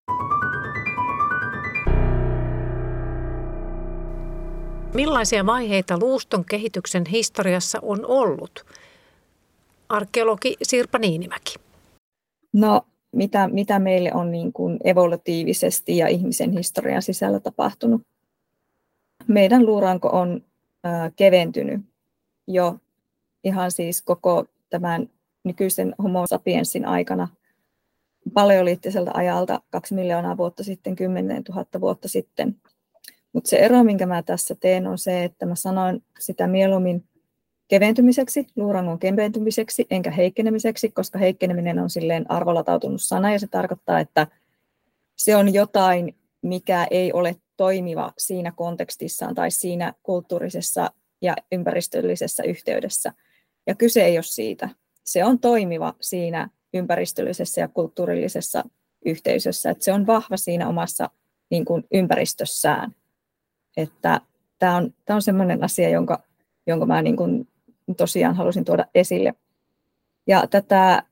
Millaisia vaiheita luuston kehityksen historiassa on ollut? Arkeologi Sirpa Niinimäki. No, mitä meille on niin kuin evolutiivisesti ja ihmisen historian sisällä tapahtunut? Meidän luuranko on keventynyt jo ihan siis koko tämän nykyisen Homo sapiensin aikana paleoliittiselta ajalta 2 miljoonaa vuotta sitten, 10 000 vuotta sitten. Mutta se ero, minkä mä tässä teen, on se, että mä sanoin sitä mieluummin keventymiseksi, luurangon keventymiseksi, enkä heikkenemiseksi, koska heikkeneminen on silleen arvolatautunut sana, ja se tarkoittaa, että se on jotain, mikä ei ole toimiva siinä kontekstissaan tai siinä kulttuurisessa ja ympäristöllisessä yhteydessä. Ja kyse ei ole siitä. Se on toimiva siinä ympäristöllisessä ja kulttuurillisessa yhteisössä, että se on vahva siinä omassa niin kuin ympäristössään. Että tämä on sellainen asia, jonka mä niin kuin tosiaan halusin tuoda esille. Ja tätä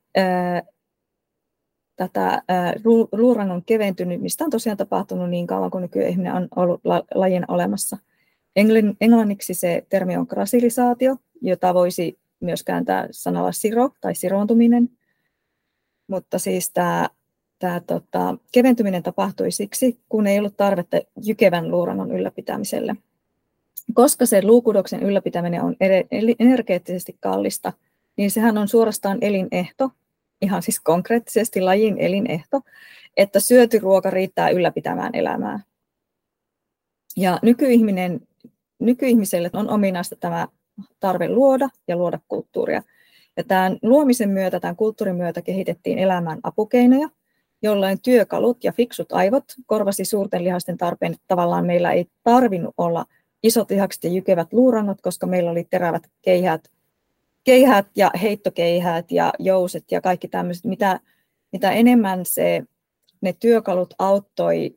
luurangon keventymistä on tosiaan tapahtunut niin kauan, kun nykyihminen on ollut lajin olemassa. Englanniksi se termi on grasilisaatio, jota voisi myös kääntää sanalla siro tai siroontuminen. Mutta siis tämä keventyminen tapahtui siksi, kun ei ollut tarvetta jykevän luurangon ylläpitämiselle. Koska se luukudoksen ylläpitäminen on energeettisesti kallista, niin sehän on suorastaan elinehto, ihan siis konkreettisesti lajin elinehto, että syöty ruoka riittää ylläpitämään elämää. Ja nykyihmiselle on ominaista tämä tarve luoda ja luoda kulttuuria. Ja tämän luomisen myötä, tämän kulttuurin myötä kehitettiin elämään apukeinoja, jolloin työkalut ja fiksut aivot korvasi suurten lihasten tarpeen. Tavallaan meillä ei tarvinnut olla isot lihakset ja jykevät luurangot, koska meillä oli terävät keihät ja heittokeihät ja jouset ja kaikki tämmöiset. Mitä enemmän ne työkalut auttoi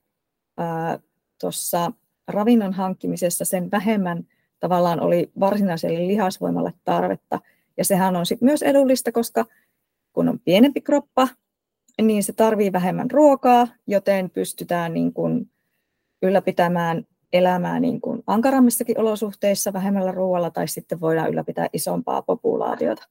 tuossa ravinnon hankkimisessa, sen vähemmän tavallaan oli varsinaiselle lihasvoimalle tarvetta. Ja sehän on sitten myös edullista, koska kun on pienempi kroppa, niin se tarvitsee vähemmän ruokaa, joten pystytään niin kuin ylläpitämään elämää niin kuin ankarammissakin olosuhteissa vähemmällä ruoalla, tai sitten voidaan ylläpitää isompaa populaatiota.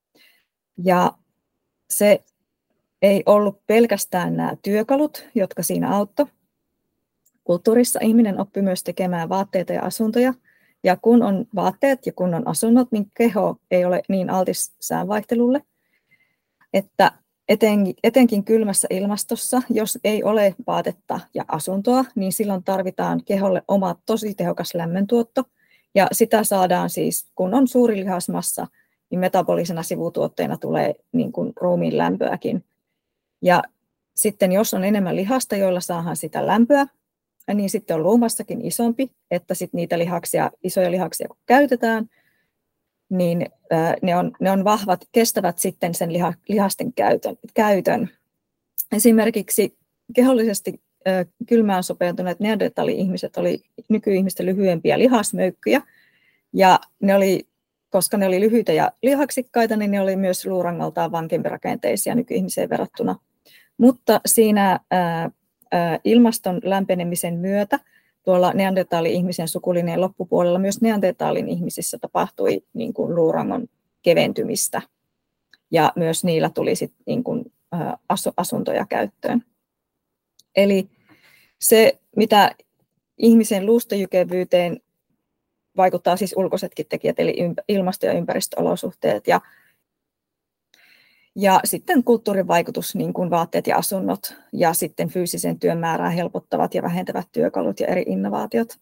Ja se ei ollut pelkästään nämä työkalut, jotka siinä auttoi. Kulttuurissa ihminen oppi myös tekemään vaatteita ja asuntoja. Ja kun on vaatteet ja kun on asunnot, niin keho ei ole niin altis säänvaihtelulle, että etenkin kylmässä ilmastossa, jos ei ole vaatetta ja asuntoa, niin silloin tarvitaan keholle oma tosi tehokas lämmöntuotto. Ja sitä saadaan siis, kun on suuri lihasmassa, niin metabolisena sivutuotteena tulee niin kuin ruumiin lämpöäkin. Ja sitten jos on enemmän lihasta, joilla saadaan sitä lämpöä, niin sitten on luumassakin isompi, että sitten niitä isoja lihaksia kun käytetään, niin ne on vahvat, kestävät sitten sen lihasten käytön. Esimerkiksi kehollisesti kylmään sopeutuneet neandertaali-ihmiset oli nykyihmisten lyhyempiä lihasmöykkyjä, ja koska ne oli lyhyitä ja lihaksikkaita, niin ne oli myös luurangoltaan vankempirakenteisia nykyihmiseen verrattuna. Mutta siinä ilmaston lämpenemisen myötä tuolla neandertaali-ihmisen sukulinjan loppupuolella myös neandertaalin ihmisissä tapahtui niin kuin luurangon keventymistä. Ja myös niillä tuli sit niin kuin asuntoja käyttöön. Eli se, mitä ihmisen luustojykevyyteen vaikuttaa siis ulkoisetkin tekijät, eli ilmasto- ja ympäristöolosuhteet. Ja sitten kulttuurin vaikutus, niin kuin vaatteet ja asunnot, ja sitten fyysisen työn määrää helpottavat ja vähentävät työkalut ja eri innovaatiot.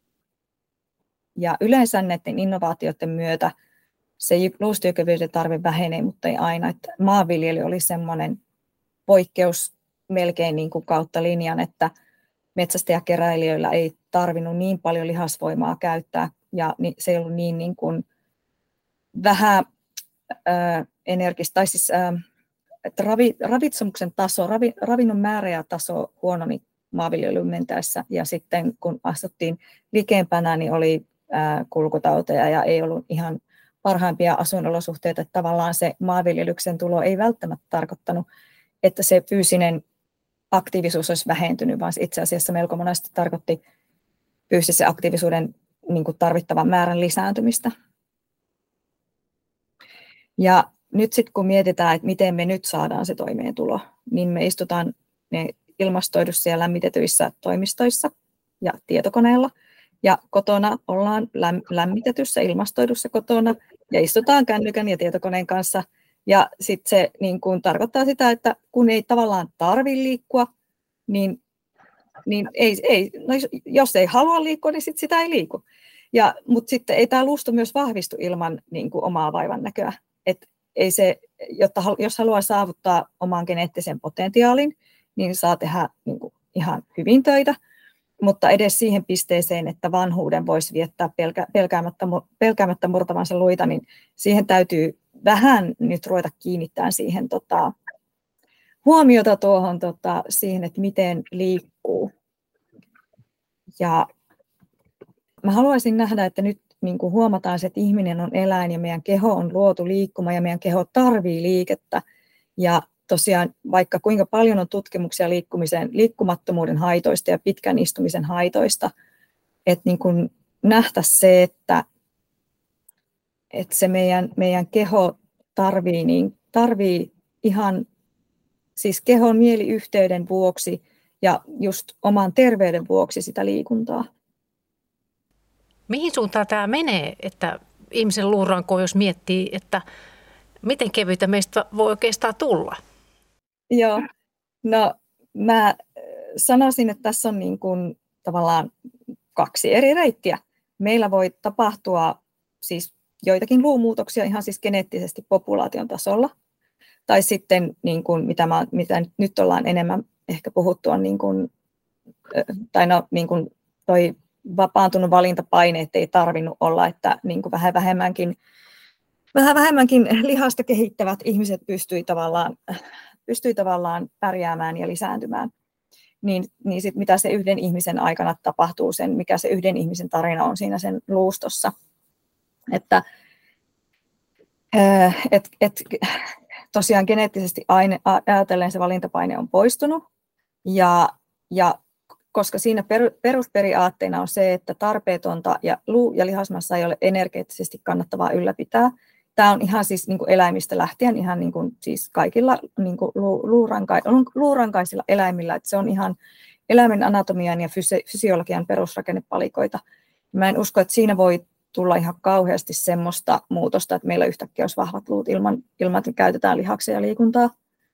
Ja yleensä näiden innovaatioiden myötä se luustojykevyyden tarve vähenee, mutta ei aina. Että maanviljely oli semmoinen poikkeus melkein niin kuin kautta linjan, että metsästäjäkeräilijöillä ei tarvinnut niin paljon lihasvoimaa käyttää ja se ei ollut niin kuin vähän energistä, tai siis että ravitsemuksen taso, ravinnon määrä ja taso huononi maanviljelyyn mentäessä, ja sitten kun astuttiin likempänä, niin oli kulkutauteja ja ei ollut ihan parhaimpia asuinolosuhteita, että tavallaan se maanviljelyksen tulo ei välttämättä tarkoittanut, että se fyysinen aktiivisuus olisi vähentynyt, vaan itse asiassa melko monesti tarkoitti fyysisen aktiivisuuden niin kuin tarvittavan määrän lisääntymistä. Ja nyt sitten kun mietitään, että miten me nyt saadaan se toimeentulo, niin me istutaan ilmastoidussa ja lämmitetyissä toimistoissa ja tietokoneella. Ja kotona ollaan lämmitetyssä, ilmastoidussa kotona ja istutaan kännykän ja tietokoneen kanssa. Ja sitten se niin kun tarkoittaa sitä, että kun ei tavallaan tarvitse liikkua, niin jos ei halua liikkua, niin sit sitä ei liiku. Mutta sitten ei tämä luusto myös vahvistu ilman niin kuin omaa vaivan näköä. Jos haluaa saavuttaa oman geneettisen potentiaalin, niin saa tehdä niin kuin ihan hyvin töitä, mutta edes siihen pisteeseen, että vanhuuden voisi viettää pelkäämättä murtavansa luita, niin siihen täytyy vähän nyt ruveta kiinnittämään siihen huomiota siihen, että miten liikkuu. Ja mä haluaisin nähdä, että nyt niin kuin huomataan se, että ihminen on eläin ja meidän keho on luotu liikkumaan ja meidän keho tarvii liikettä. Ja tosiaan vaikka kuinka paljon on tutkimuksia liikkumattomuuden haitoista ja pitkän istumisen haitoista, että niin kuin nähtäisiin se, että se meidän keho tarvii ihan siis kehon mieliyhteyden vuoksi ja just oman terveyden vuoksi sitä liikuntaa. Mihin suuntaan tämä menee, että ihmisen luuranko, jos miettii, että miten kevyitä meistä voi oikeastaan tulla? Joo, no mä sanoisin, että tässä on niin kuin tavallaan 2 eri reittiä. Meillä voi tapahtua siis joitakin luumuutoksia ihan siis geneettisesti populaation tasolla. Tai sitten, niin kuin, mitä nyt ollaan enemmän ehkä puhuttu, on niin kuin, niin kuin toi vapaantunut valintapaine, että ei tarvinnut olla, että niin kuin vähän vähemmänkin lihasta kehittävät ihmiset pystyi tavallaan pärjäämään ja lisääntymään. Niin sit, mitä se yhden ihmisen aikana tapahtuu, mikä se yhden ihmisen tarina on siinä sen luustossa. Että tosiaan geneettisesti ajatellen se valintapaine on poistunut, ja koska siinä perusperiaatteena on se, että tarpeetonta ja luu- ja lihasmassa ei ole energeettisesti kannattavaa ylläpitää. Tämä on ihan siis niin kuin eläimistä lähtien, ihan niin kuin siis kaikilla niin kuin luurankaisilla eläimillä, että se on ihan eläimen anatomian ja fysiologian perusrakennepalikoita. Mä en usko, että siinä voi tulla ihan kauheasti semmoista muutosta, että meillä yhtäkkiä olisi vahvat luut ilman että käytetään lihaksia ja liikuntaa.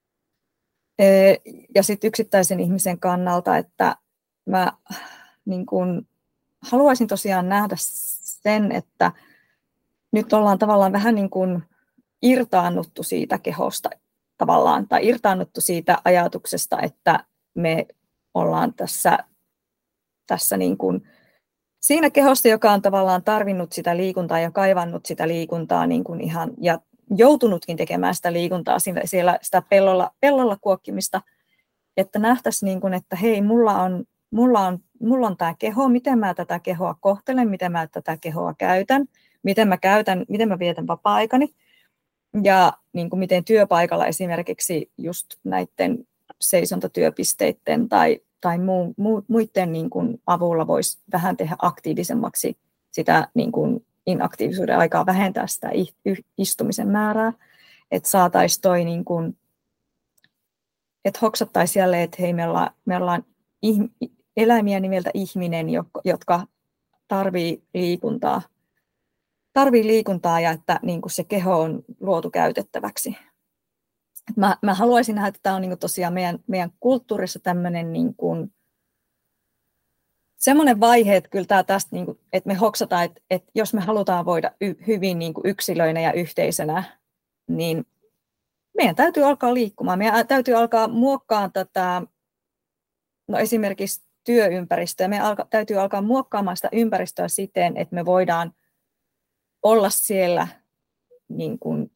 Ja sitten yksittäisen ihmisen kannalta, että mä niin kun haluaisin tosiaan nähdä sen, että nyt ollaan tavallaan vähän niin kuin irtaannuttu siitä kehosta tavallaan, tai irtaannuttu siitä ajatuksesta, että me ollaan tässä niin kuin siinä kehossa, joka on tavallaan tarvinnut sitä liikuntaa ja kaivannut sitä liikuntaa niin kuin ihan, ja joutunutkin tekemään sitä liikuntaa siellä sitä pellolla kuokkimista, että nähtäisiin, niin kuin, että hei, mulla on tämä keho, miten mä tätä kehoa kohtelen, miten mä tätä kehoa käytän, miten mä vietän vapaa-aikani, ja niin kuin miten työpaikalla esimerkiksi just näiden seisontatyöpisteiden tai muiden niin kuin avulla voisi vähän tehdä aktiivisemmaksi sitä niin kuin inaktiivisuuden aikaa, vähentää sitä istumisen määrää, että saataisiin toi niin kuin, että hoksattaisiin jälleen, että hei, me ollaan eläimiä nimeltä ihminen, jotka tarvii liikuntaa ja että niin kuin se keho on luotu käytettäväksi. Mä haluaisin nähdä, että tämä on niin kuin tosiaan meidän kulttuurissa tämmöinen niin kuin semmoinen vaihe, että kyllä tämä tästä, niin kuin, että me hoksataan, että jos me halutaan voida hyvin niin kuin yksilöinä ja yhteisönä, niin meidän täytyy alkaa liikkumaan. Meidän täytyy alkaa muokkaamaan tätä, no esimerkiksi työympäristöä. Meidän täytyy alkaa muokkaamaan sitä ympäristöä siten, että me voidaan olla siellä niin kuin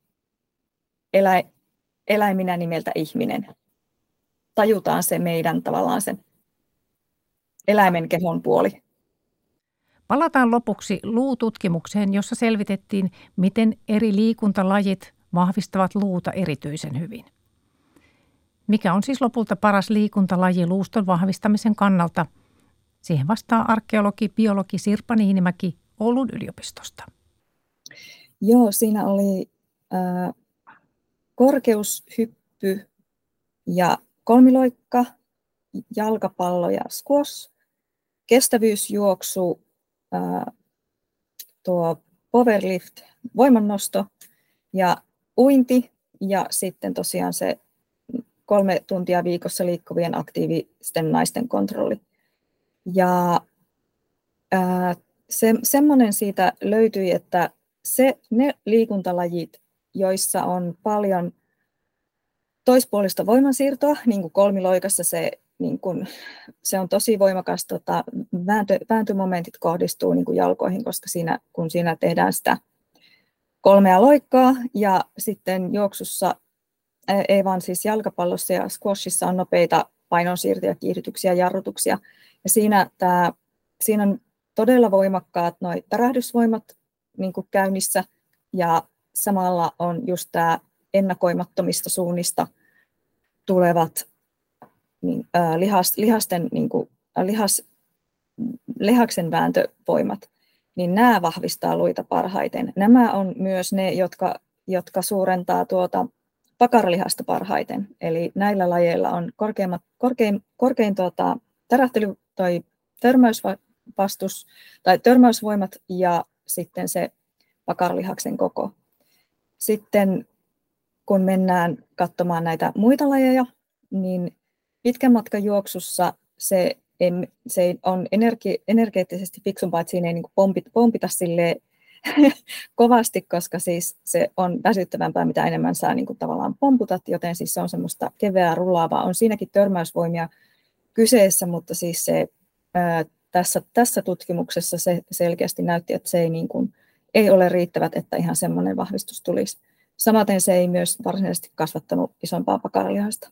eläiminä nimeltä ihminen. Tajutaan se meidän tavallaan sen eläimen kehon puoli. Palataan lopuksi luututkimukseen, jossa selvitettiin, miten eri liikuntalajit vahvistavat luuta erityisen hyvin. Mikä on siis lopulta paras liikuntalaji luuston vahvistamisen kannalta? Siihen vastaa arkeologi, biologi Sirpa Niinimäki Oulun yliopistosta. Joo, siinä oli korkeushyppy ja kolmiloikka, jalkapallo ja squash, kestävyysjuoksu, tuo powerlift, voimannosto ja uinti ja sitten tosiaan se 3 tuntia viikossa liikkuvien aktiivisten naisten kontrolli. Ja semmoinen siitä löytyi, että ne liikuntalajit, joissa on paljon toispuolista voimansiirtoa, niin kuin kolmiloikassa se on tosi voimakas, vääntömomentit kohdistuu niin kuin jalkoihin, koska kun siinä tehdään sitä 3 loikkaa ja sitten juoksussa, ei vaan siis jalkapallossa ja squashissa on nopeita painonsiirtoja, kiihdytyksiä, jarrutuksia. Ja siinä on todella voimakkaat noi tärähdysvoimat niin kuin käynnissä ja samalla on just tämä ennakoimattomista suunnista tulevat lihaksen vääntövoimat, niin nämä vahvistaa luita parhaiten. Nämä on myös ne, jotka suurentaa pakaralihasta parhaiten. Eli näillä lajeilla on korkein tärähtely- tai törmäysvastus tai törmäysvoimat ja sitten se pakaralihaksen koko. Sitten kun mennään katsomaan näitä muita lajeja, niin pitkän matkan juoksussa se on energeettisesti fiksumpaa, että siinä ei niin kuin pompita silleen kovasti, koska siis se on väsyttävämpää, mitä enemmän saa niin kuin tavallaan pomputat, joten siis se on semmoista keveää rullaavaa. On siinäkin törmäysvoimia kyseessä, mutta siis se, tässä tutkimuksessa se selkeästi näytti, että se ei ole riittävät, että ihan semmoinen vahvistus tulisi. Samaten se ei myös varsinaisesti kasvattanut isompaa pakaralihasta.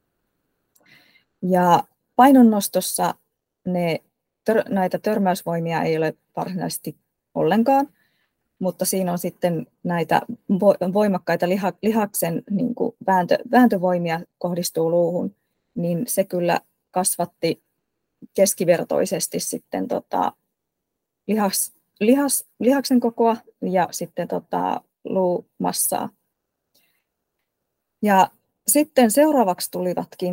Ja painonnostossa näitä törmäysvoimia ei ole varsinaisesti ollenkaan, mutta siinä on sitten näitä voimakkaita lihaksen niin kuin vääntövoimia kohdistuu luuhun, niin se kyllä kasvatti keskivertoisesti sitten lihaksen kokoa ja sitten luumassaa. Ja sitten seuraavaksi tulivatkin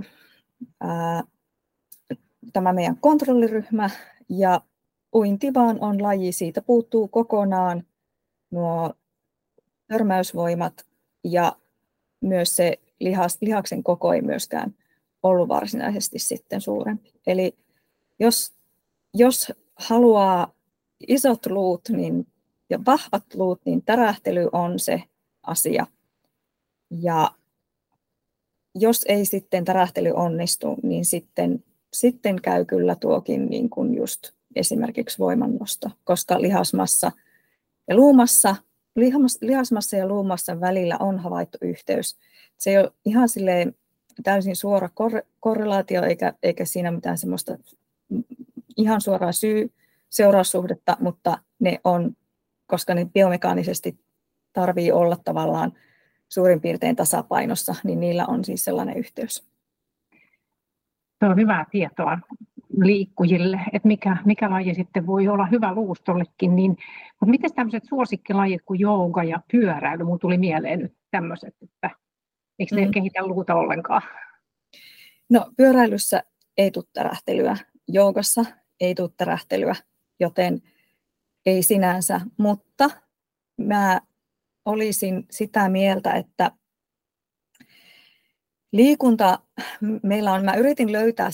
tämä meidän kontrolliryhmä ja uinti vaan on laji, siitä puuttuu kokonaan nuo törmäysvoimat ja myös se lihaksen koko ei myöskään ollut varsinaisesti sitten suurempi. Eli jos haluaa isot luut ja vahvat luut, niin tärähtely on se asia. Ja jos ei sitten tärähtely onnistu, niin sitten käy kyllä tuokin niin kuin just esimerkiksi voimannosto, koska lihasmassa ja luumassan välillä on havaittu yhteys. Se ei ole ihan silleen täysin suora korrelaatio, eikä siinä mitään semmoista ihan suoraa syy-seuraussuhdetta, mutta ne on, koska ne biomekaanisesti tarvii olla tavallaan suurin piirtein tasapainossa, niin niillä on siis sellainen yhteys. Se on hyvää tietoa liikkujille, että mikä laji sitten voi olla hyvä luustollekin. Mutta miten tämmöiset suosikkilajit kuin jooga ja pyöräily? Mun tuli mieleen nyt tämmöiset, että eikö ne kehitä luuta ollenkaan? No pyöräilyssä ei tule tärähtelyä, joogassa ei tule tärähtelyä, joten ei sinänsä, mutta mä olisin sitä mieltä, että liikunta, mä yritin löytää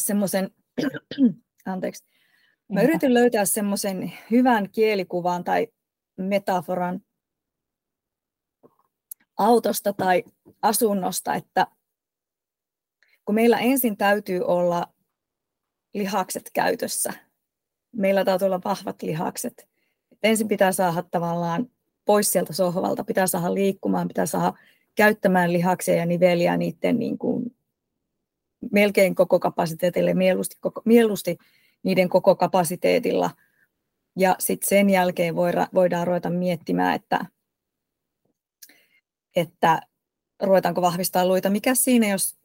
semmoisen hyvän kielikuvan tai metaforan autosta tai asunnosta, että kun meillä ensin täytyy olla lihakset käytössä, meillä täytyy olla vahvat lihakset. Ensin pitää saada tavallaan pois sieltä sohvalta, pitää saada liikkumaan, pitää saada käyttämään lihaksia ja niveliä niiden niin kuin melkein koko kapasiteetille, mieluusti niiden koko kapasiteetilla. Ja sitten sen jälkeen voidaan ruveta miettimään, että ruvetaanko vahvistaa luita. Mikä siinä, jos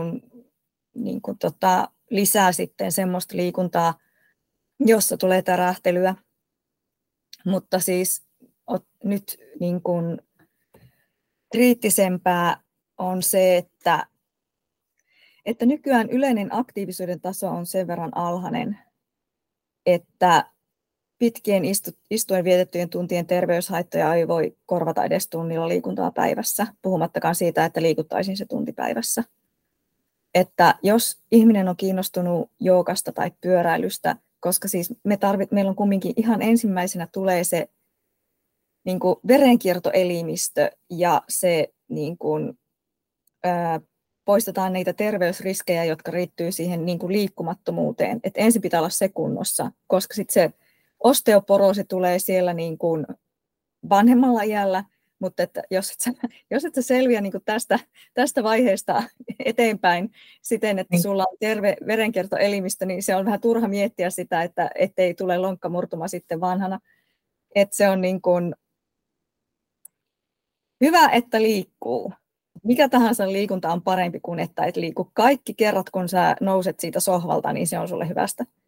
lisää sitten semmoista liikuntaa, jossa tulee tärähtelyä. Mutta siis nyt niin kuin kriittisempää on se, että nykyään yleinen aktiivisuuden taso on sen verran alhainen, että pitkien istuen vietettyjen tuntien terveyshaittoja ei voi korvata edes tunnilla liikuntaa päivässä, puhumattakaan siitä, että liikuttaisiin se tunti päivässä. Että jos ihminen on kiinnostunut joogasta tai pyöräilystä, koska siis meillä on kumminkin ihan ensimmäisenä tulee se niin kuin verenkiertoelimistö ja se niin kuin, poistetaan niitä terveysriskejä, jotka riittyy siihen niin kuin liikkumattomuuteen. Et ensin pitää olla se kunnossa, koska sitten se osteoporoosi tulee siellä niin kuin vanhemmalla iällä, mutta että jos et sä selviä niin kuin tästä vaiheesta eteenpäin siten, että sulla on terve verenkiertoelimistö, niin se on vähän turha miettiä sitä, että ettei tule lonkkamurtuma sitten vanhana. Että se on niin kuin hyvä, että liikkuu. Mikä tahansa liikunta on parempi kuin että et liiku. Kaikki kerrat, kun sä nouset siitä sohvalta, niin se on sulle hyvästä.